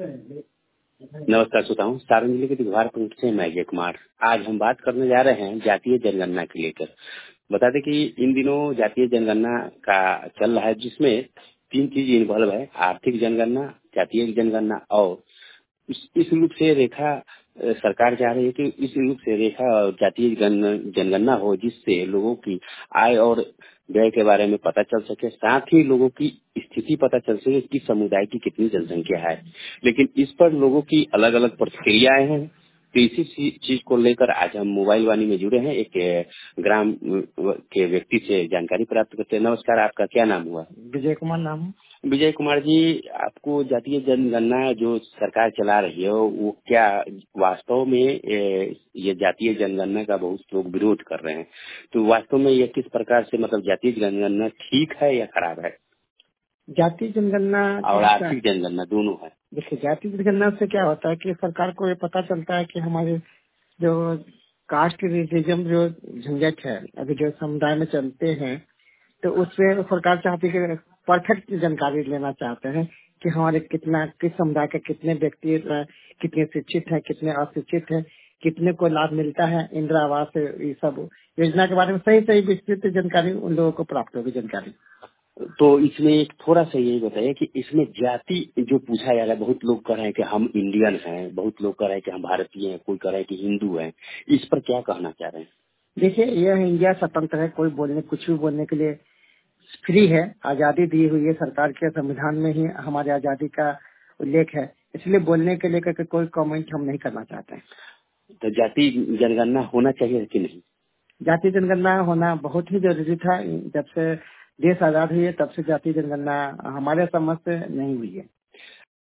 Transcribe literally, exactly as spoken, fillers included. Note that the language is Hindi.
नमस्कार श्रोताओं, सारण जिले के दिघवार पुर से मैं अजय कुमार। आज हम बात करने जा रहे हैं जातीय जनगणना के लेकर। बता दें कि इन दिनों जातीय जनगणना का चल रहा है, जिसमें तीन चीज इन्वॉल्व है: आर्थिक जनगणना, जातीय जनगणना और इस, इस रूप से रेखा सरकार चाह रही है कि इस रूप से रेखा और जातीय जनगणना हो, जिससे लोगों की आय और व्यय के बारे में पता चल सके, साथ ही लोगों की स्थिति पता चल सके कि समुदाय की कितनी जनसंख्या है। लेकिन इस पर लोगों की अलग अलग प्रतिक्रियाएं हैं। तो इसी चीज को लेकर आज हम मोबाइल वाणी में जुड़े हैं, एक ग्राम के व्यक्ति से जानकारी प्राप्त करते हैं। नमस्कार, आपका क्या नाम हुआ? विजय कुमार नाम है। विजय कुमार जी, आपको जातीय जनगणना जो सरकार चला रही है, वो क्या वास्तव में ये जातीय जनगणना का बहुत लोग विरोध कर रहे हैं, तो वास्तव में ये किस प्रकार से, मतलब जातीय जनगणना ठीक है या खराब है? जातीय जनगणना और आर्थिक जनगणना दोनों है। देखिए, जातीय जनगणना से क्या होता है कि सरकार को ये पता चलता है कि हमारे जो कास्ट रिलीजन जो झंझट है अभी जो समुदाय में चलते हैं, तो उससे सरकार चाहती है कि परफेक्ट जानकारी लेना चाहते हैं कि हमारे कितना किस समुदाय के कितने व्यक्ति कितने शिक्षित है, कितने अशिक्षित है, कितने को लाभ मिलता है इंदिरा आवास ये सब योजना के बारे में सही सही विस्तृत जानकारी उन लोगों को प्राप्त होगी जानकारी। तो इसमें एक थोड़ा सा यही बताइए कि इसमें जाति जो पूछा जा रहा है, बहुत लोग कह रहे हैं कि हम इंडियन हैं, बहुत लोग कह रहे हैं कि हम भारतीय हैं, कोई कह रहे हैं कि हिंदू हैं, इस पर क्या कहना चाह रहे हैं? देखिए, यह इंडिया स्वतंत्र है, कोई बोलने कुछ भी बोलने के लिए फ्री है। आजादी दी हुई है सरकार के, संविधान में ही हमारी आजादी का उल्लेख है, इसलिए बोलने के लेकर कोई कमेंट हम नहीं करना चाहते हैं। तो जाति जनगणना होना चाहिए कि नहीं? जाति जनगणना होना बहुत ही जरूरी था। जब से देश आजाद हुई है तब से जाति जनगणना हमारे समझ से नहीं हुई है।